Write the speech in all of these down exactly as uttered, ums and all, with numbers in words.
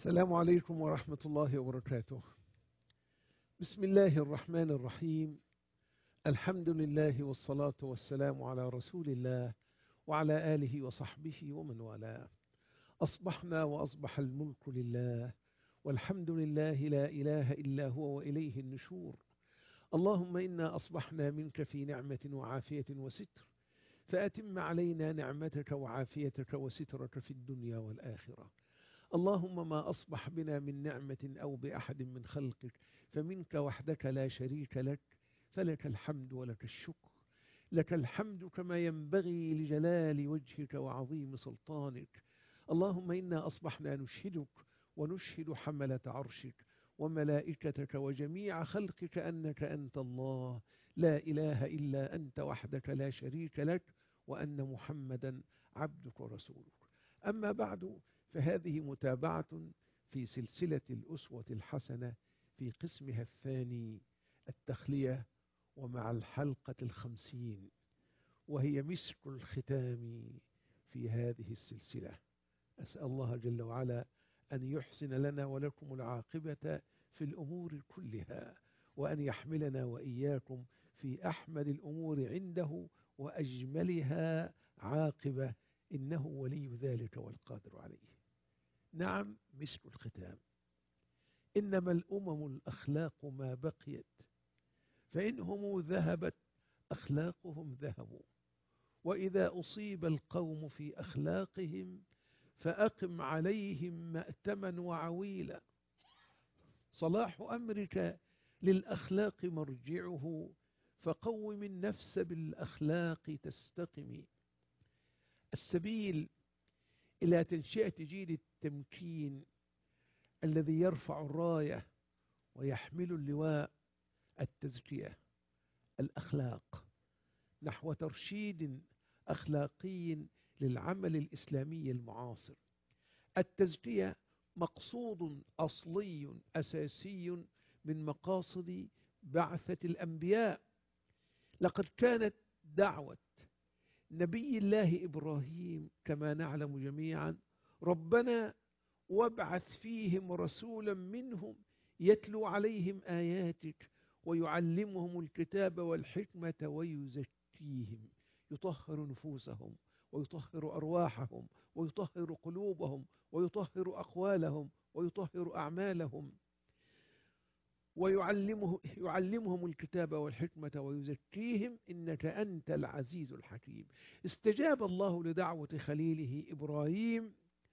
السلام عليكم ورحمة الله وبركاته. بسم الله الرحمن الرحيم. الحمد لله والصلاة والسلام على رسول الله وعلى آله وصحبه ومن والاه. أصبحنا وأصبح الملك لله، والحمد لله لا إله إلا هو وإليه النشور. اللهم إنا أصبحنا منك في نعمة وعافية وستر، فأتم علينا نعمتك وعافيتك وسترك في الدنيا والآخرة. اللهم ما أصبح بنا من نعمة أو بأحد من خلقك فمنك وحدك لا شريك لك، فلك الحمد ولك الشكر. لك الحمد كما ينبغي لجلال وجهك وعظيم سلطانك. اللهم إنا أصبحنا نشهدك ونشهد حملة عرشك وملائكتك وجميع خلقك أنك أنت الله لا إله إلا أنت وحدك لا شريك لك، وأن محمدا عبدك ورسولك. أما بعد، فهذه متابعة في سلسلة الأسوة الحسنة في قسمها الثاني التخلية، ومع الحلقة الخمسين، وهي مسك الختام في هذه السلسلة. أسأل الله جل وعلا أن يحسن لنا ولكم العاقبة في الأمور كلها، وأن يحملنا وإياكم في أحمد الأمور عنده وأجملها عاقبة، إنه ولي ذلك والقادر عليه. نعم، مسك الختام. إنما الأمم الأخلاق ما بقيت، فإنهم ذهبت أخلاقهم ذهبوا، وإذا أصيب القوم في أخلاقهم فأقم عليهم مأتما وعويلا. صلاح أمرك للأخلاق مرجعه، فقوم النفس بالأخلاق تستقم. السبيل إلى تنشئة جيل التمكين الذي يرفع الراية ويحمل اللواء التزكية، الأخلاق، نحو ترشيد أخلاقي للعمل الإسلامي المعاصر. التزكية مقصود أصلي أساسي من مقاصد بعثة الأنبياء. لقد كانت دعوة نبي الله إبراهيم كما نعلم جميعا: ربنا وابعث فيهم رسولا منهم يتلو عليهم آياتك ويعلمهم الكتاب والحكمة ويزكيهم، يطهر نفوسهم ويطهر أرواحهم ويطهر قلوبهم ويطهر أقوالهم ويطهر أعمالهم، ويعلمه يعلمهم الكتاب والحكمة ويزكيهم إنك أنت العزيز الحكيم. استجاب الله لدعوة خليله إبراهيم،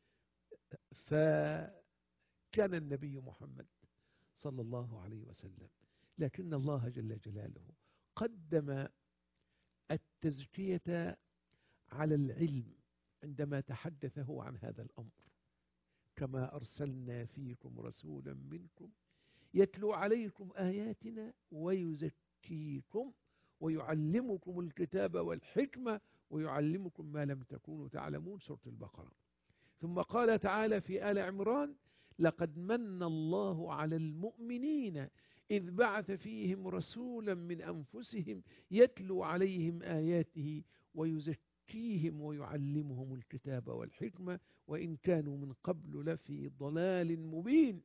فكان النبي محمد صلى الله عليه وسلم. لكن الله جل جلاله قدم التزكية على العلم عندما تحدث هو عن هذا الأمر: كما أرسلنا فيكم رسولا منكم يتلو عليكم آياتنا ويزكيكم ويعلمكم الكتاب والحكمة ويعلمكم ما لم تكونوا تعلمون. سورة البقرة. ثم قال تعالى في آل عمران: لقد من الله على المؤمنين إذ بعث فيهم رسولا من أنفسهم يتلو عليهم آياته ويزكيهم ويعلمهم الكتاب والحكمة وإن كانوا من قبل لفي ضلال مبين.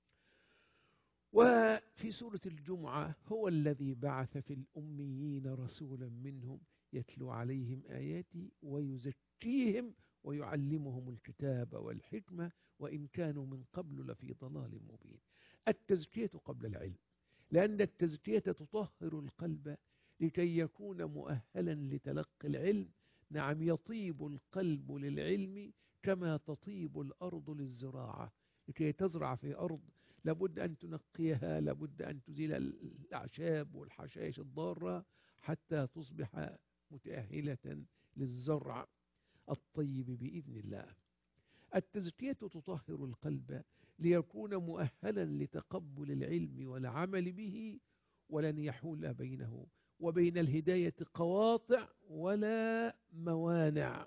وفي سورة الجمعة: هو الذي بعث في الأميين رسولا منهم يتلو عليهم آياته ويزكيهم ويعلمهم الكتاب والحكمة وإن كانوا من قبل لفي ضلال مبين. التزكية قبل العلم، لأن التزكية تطهر القلب لكي يكون مؤهلا لتلقي العلم. نعم، يطيب القلب للعلم كما تطيب الأرض للزراعة. لكي تزرع في أرض لابد أن تنقيها، لابد أن تزيل الأعشاب والحشائش الضارة حتى تصبح متأهلة للزرع الطيب بإذن الله. التزكية تطهر القلب ليكون مؤهلا لتقبل العلم والعمل به، ولن يحول بينه وبين الهداية قواطع ولا موانع.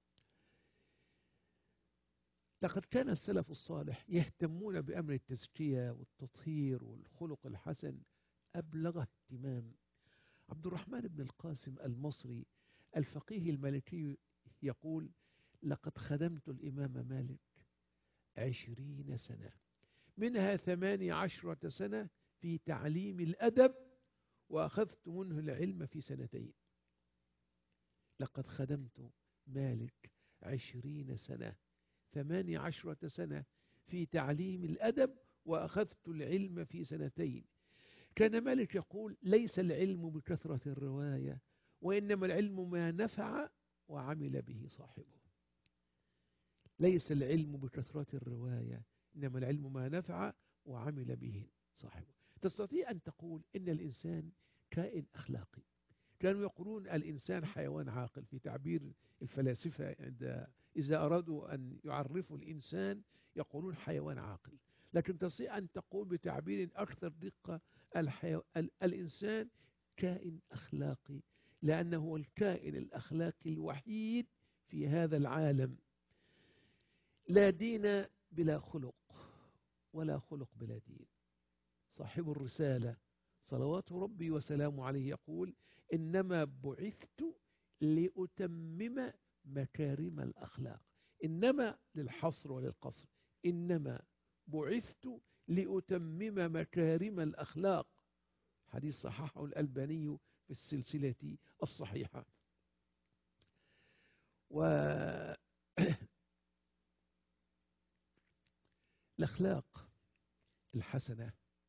لقد كان السلف الصالح يهتمون بأمر التزكية والتطهير والخلق الحسن أبلغ اهتمام. عبد الرحمن بن القاسم المصري الفقيه المالكي يقول: لقد خدمت الإمام مالك عشرين سنة، منها ثماني عشرة سنة في تعليم الأدب، وأخذت منه العلم في سنتين. لقد خدمت مالك عشرين سنة، ثماني عشرة سنة في تعليم الأدب، وأخذت العلم في سنتين. كان مالك يقول: ليس العلم بكثرة الرواية، وإنما العلم ما نفع وعمل به صاحبه. ليس العلم بكثرة الرواية، إنما العلم ما نفع وعمل به صاحبه. تستطيع أن تقول إن الإنسان كائن أخلاقي. كانوا يقولون الإنسان حيوان عاقل في تعبير الفلاسفة، عند إذا أرادوا أن يعرفوا الإنسان يقولون حيوان عاقل. لكن تستطيع أن تقول بتعبير أكثر دقة: الحيو... ال... الإنسان كائن أخلاقي، لأنه هو الكائن الأخلاقي الوحيد في هذا العالم. لا دين بلا خلق، ولا خلق بلا دين. صاحب الرسالة صلوات ربي وسلامه عليه يقول: إنما بعثت لأتمم مكارم الأخلاق. إنما للحصر وللقصر، إنما بعثت لأتمم مكارم الأخلاق. حديث صححه الألباني في السلسلة الصحيحة. والأخلاق الحسنة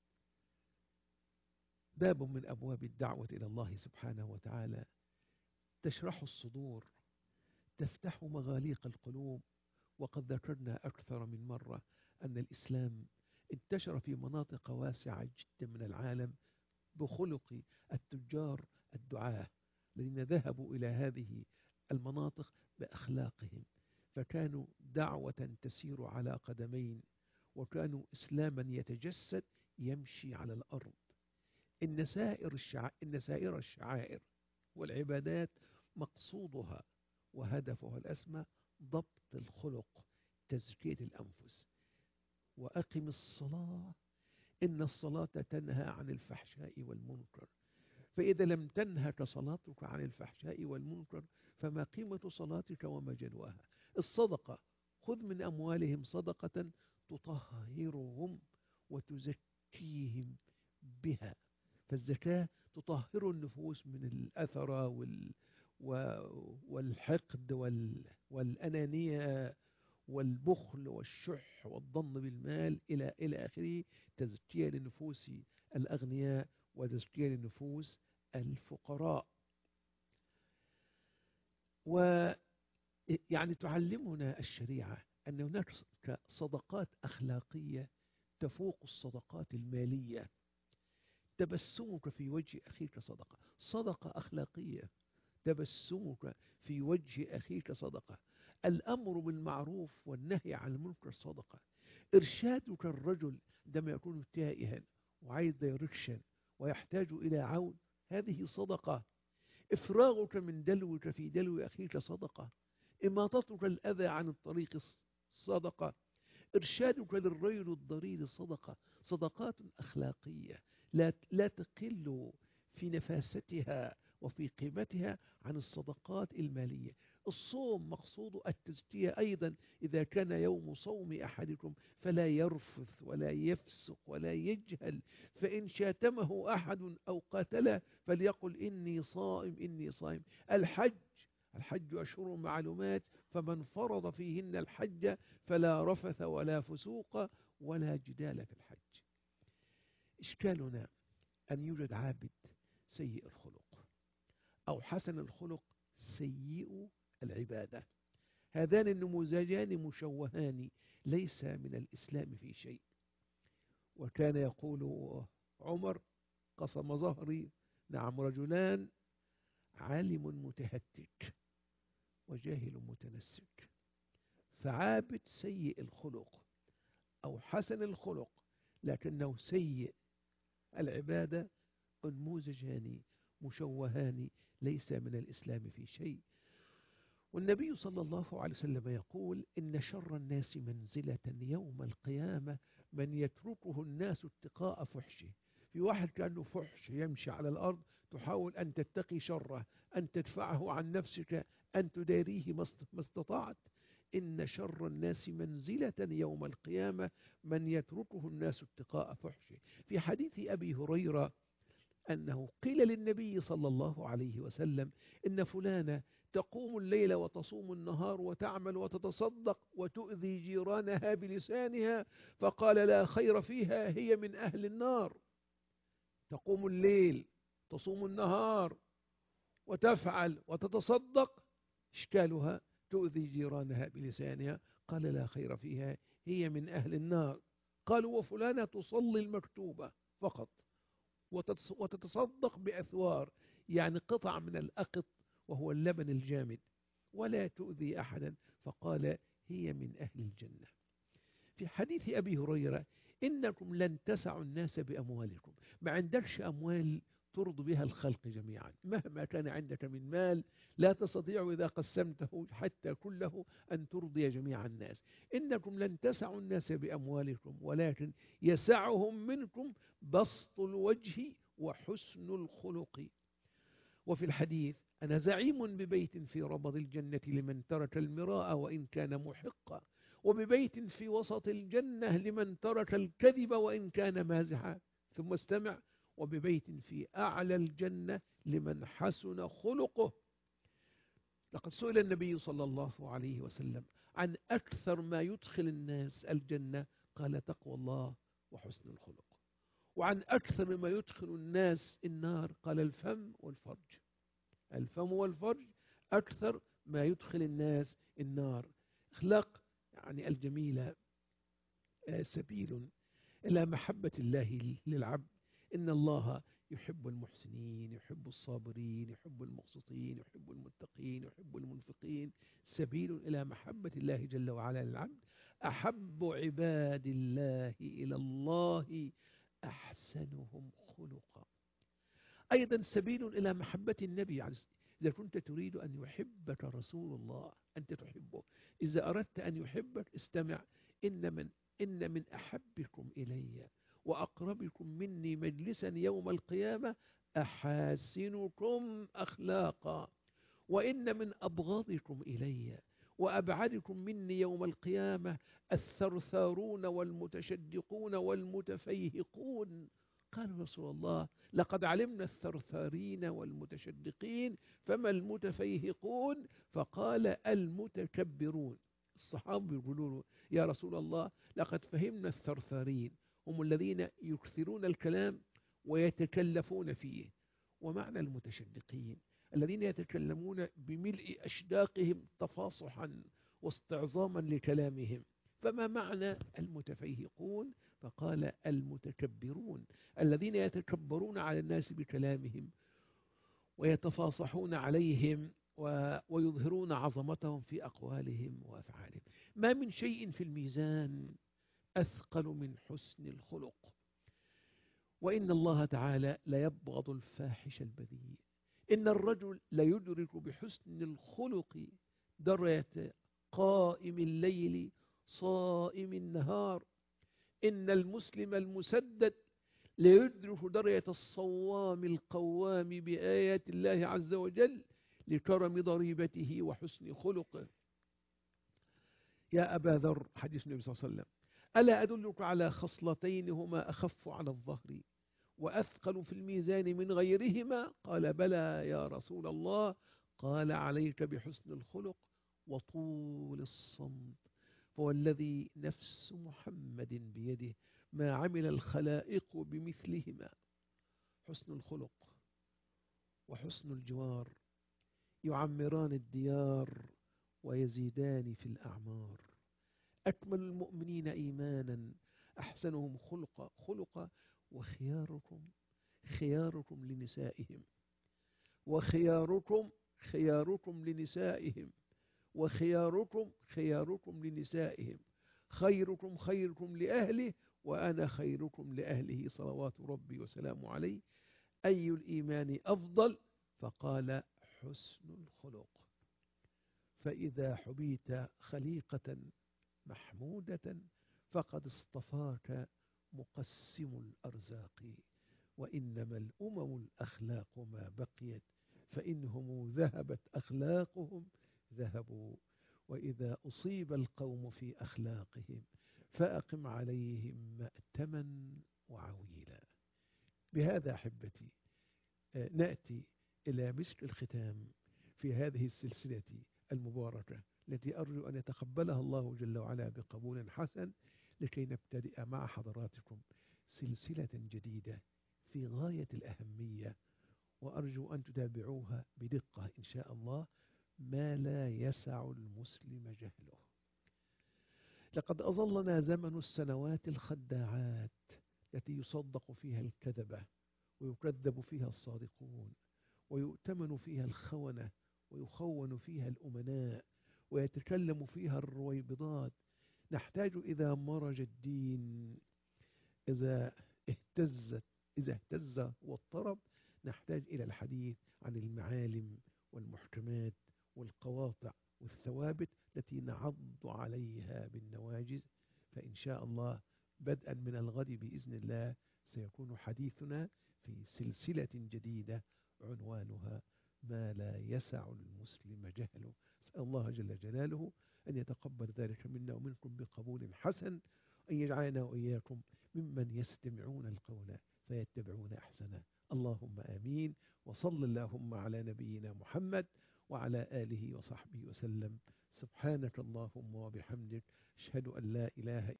باب من أبواب الدعوة إلى الله سبحانه وتعالى، تشرح الصدور، تفتح مغاليق القلوب. وقد ذكرنا أكثر من مرة أن الإسلام انتشر في مناطق واسعة جدا من العالم بخلق التجار الدعاة الذين ذهبوا إلى هذه المناطق بأخلاقهم، فكانوا دعوة تسير على قدمين، وكانوا إسلاما يتجسد يمشي على الأرض. إن سائر الشعائر, إن سائر الشعائر والعبادات مقصودها وهدفها الأسمى ضبط الخلق، تزكية الأنفس. وأقم الصلاة إن الصلاة تنهى عن الفحشاء والمنكر. فإذا لم تنهك صلاتك عن الفحشاء والمنكر فما قيمة صلاتك وما جدواها؟ الصدقة: خذ من أموالهم صدقة تطهرهم وتزكيهم بها. فالزكاة تطهر النفوس من الأثرة وال والحقد وال والأنانية والبخل والشح والظن بالمال إلى إلى آخره. تزكية لنفوس الأغنياء وتزكية لنفوس الفقراء. ويعني تعلمنا الشريعة أن هناك صدقات أخلاقية تفوق الصدقات المالية. تبسمك في وجه أخيك صدقة، صدقة أخلاقية. تبسمك في وجه أخيك صدقة. الأمر بالمعروف والنهي عن المنكر صدقة. إرشادك الرجل عندما يكون تائها وعايز دايركشن ويحتاج إلى عون، هذه صدقة. إفراغك من دلوك في دلو أخيك صدقة. إماطتك الأذى عن الطريق صدقة. إرشادك للرجل الضرير صدقة. صدقات أخلاقية لا لا تقل في نفاستها وفي قيمتها عن الصدقات المالية. الصوم مقصود التزكية أيضا. إذا كان يوم صوم أحدكم فلا يرفث ولا يفسق ولا يجهل، فإن شاتمه أحد أو قاتله فليقل إني صائم إني صائم. الحج الحج أشهر معلومات، فمن فرض فيهن الحج فلا رفث ولا فسوق ولا جدال في الحج. إشكالنا أن يوجد عابد سيء الخلق أو حسن الخلق سيء العبادة. هذان النموذجان مشوهان، ليس من الإسلام في شيء. وكان يقول عمر: قسم ظهري نعم رجلان، عالم متهتك وجاهل متنسك. فعابد سيء الخلق أو حسن الخلق لكنه سيء العبادة نموذجان مشوهان، ليس من الإسلام في شيء. والنبي صلى الله عليه وسلم يقول: إن شر الناس منزلة يوم القيامة من يتركه الناس اتقاء فحشه. في واحد كأنه فحش يمشي على الأرض، تحاول أن تتقي شره، أن تدفعه عن نفسك، أن تداريه ما استطعت. إن شر الناس منزلة يوم القيامة من يتركه الناس اتقاء فحشه. في حديث أبي هريرة أنه قيل للنبي صلى الله عليه وسلم إن فلانة تقوم الليل وتصوم النهار وتعمل وتتصدق وتؤذي جيرانها بلسانها، فقال لا خير فيها، هي من أهل النار. تقوم الليل، تصوم النهار، وتفعل وتتصدق، إشكالها تؤذي جيرانها بلسانها، قال لا خير فيها، هي من أهل النار. قالوا وفلانة تصلي المكتوبة فقط وتتصدق بأثوار، يعني قطع من الأقط وهو اللبن الجامد، ولا تؤذي أحدا، فقال هي من أهل الجنة. في حديث أبي هريرة إنكم لن تسعوا الناس بأموالكم، ما عندكش أموال ترضي بها الخلق جميعا، مهما كان عندك من مال لا تستطيع إذا قسمته حتى كله أن ترضي جميع الناس. إنكم لن تسعوا الناس بأموالكم ولكن يسعهم منكم بسط الوجه وحسن الخلق. وفي الحديث أنا زعيم ببيت في ربض الجنة لمن ترك المراء وإن كان محقا، وببيت في وسط الجنة لمن ترك الكذب وإن كان مازحا، ثم استمع، وببيت في أعلى الجنة لمن حسن خلقه. لقد سئل النبي صلى الله عليه وسلم عن أكثر ما يدخل الناس الجنة، قال تقوى الله وحسن الخلق. وعن أكثر ما يدخل الناس النار قال الفم والفرج. الفم والفرج أكثر ما يدخل الناس النار. أخلاق يعني الجميلة سبيل إلى محبة الله للعبد. إن الله يحب المحسنين، يحب الصابرين، يحب المقسطين، يحب المتقين، يحب المنفقين. سبيل إلى محبة الله جل وعلا للعبد. أحب عباد الله إلى الله أحسنهم خلقا. أيضا سبيل إلى محبة النبي عليه الصلاة والسلام. إذا كنت تريد أن يحبك رسول الله أنت تحبه، إذا أردت أن يحبك استمع، إن من إن من أحبكم إلي وأقربكم مني مجلسا يوم القيامة أحاسنكم أخلاقا، وإن من أبغضكم إلي وأبعدكم مني يوم القيامة الثرثارون والمتشدقون والمتفيهقون. قال رسول الله لقد علمنا الثرثارين والمتشدقين فما المتفيهقون؟ فقال المتكبرون. الصحابة يقولون له يا رسول الله لقد فهمنا الثرثارين هم الذين يكثرون الكلام ويتكلفون فيه، ومعنى المتشدقين الذين يتكلمون بملء أشداقهم تفاصحا واستعظاما لكلامهم. فما معنى المتفيهقون؟ فقال المتكبرون الذين يتكبرون على الناس بكلامهم ويتفاصحون عليهم ويظهرون عظمتهم في أقوالهم وأفعالهم. ما من شيء في الميزان أثقل من حسن الخلق. وإن الله تعالى ليبغض الفاحش البذيء. إن الرجل ليدرك بحسن الخلق درجة قائم الليل صائم النهار. إن المسلم المسدد ليدرك درجة الصوام القوام بآيات الله عز وجل لكرم ضريبته وحسن خلقه. يا أبا ذر، حديث النبي صلى الله عليه وسلم، ألا أدلك على خصلتين هما أخف على الظهر وأثقل في الميزان من غيرهما؟ قال بلى يا رسول الله. قال عليك بحسن الخلق وطول الصمت، فوالذي نفس محمد بيده ما عمل الخلائق بمثلهما. حسن الخلق وحسن الجوار يعمران الديار ويزيدان في الأعمار. أكمل المؤمنين إيمانا أحسنهم خلقا خلقا وخياركم خياركم لنسائهم وخياركم خياركم لنسائهم وخياركم خياركم لنسائهم خيركم خيركم لأهله وأنا خيركم لأهله صلوات ربي وسلامه عليه. أي الإيمان أفضل؟ فقال حسن الخلق. فإذا حبيت خليقة محمودة فقد اصطفاك مقسم الأرزاق. وإنما الأمم الأخلاق ما بقيت فإنهم ذهبت أخلاقهم ذهبوا. وإذا أصيب القوم في أخلاقهم فأقم عليهم مأتما وعويلا. بهذا أحبتي نأتي إلى مسك الختام في هذه السلسلة المباركة التي أرجو أن يتقبلها الله جل وعلا بقبول حسن، لكي نبتدئ مع حضراتكم سلسلة جديدة في غاية الأهمية، وأرجو أن تتابعوها بدقة إن شاء الله. ما لا يسع المسلم جهله. لقد أظلنا زمن السنوات الخداعات التي يصدق فيها الكذبة ويكذب فيها الصادقون، ويؤتمن فيها الخونة ويخون فيها الأمناء، ويتكلم فيها الرويبضات. نحتاج إذا مرج الدين، إذا اهتزت إذا اهتز واضطرب، نحتاج إلى الحديث عن المعالم والمحكمات والقواطع والثوابت التي نعض عليها بالنواجذ. فإن شاء الله بدءا من الغد بإذن الله سيكون حديثنا في سلسلة جديدة عنوانها ما لا يسع المسلم جهله. أسأل الله جل جلاله أن يتقبل ذلك منا ومنكم بقبول حسن، أن يجعلنا وإياكم ممن يستمعون القول فيتبعون أحسنه. اللهم آمين. وصل اللهم على نبينا محمد وعلى آله وصحبه وسلم. سبحانك اللهم وبحمدك، أشهد أن لا إله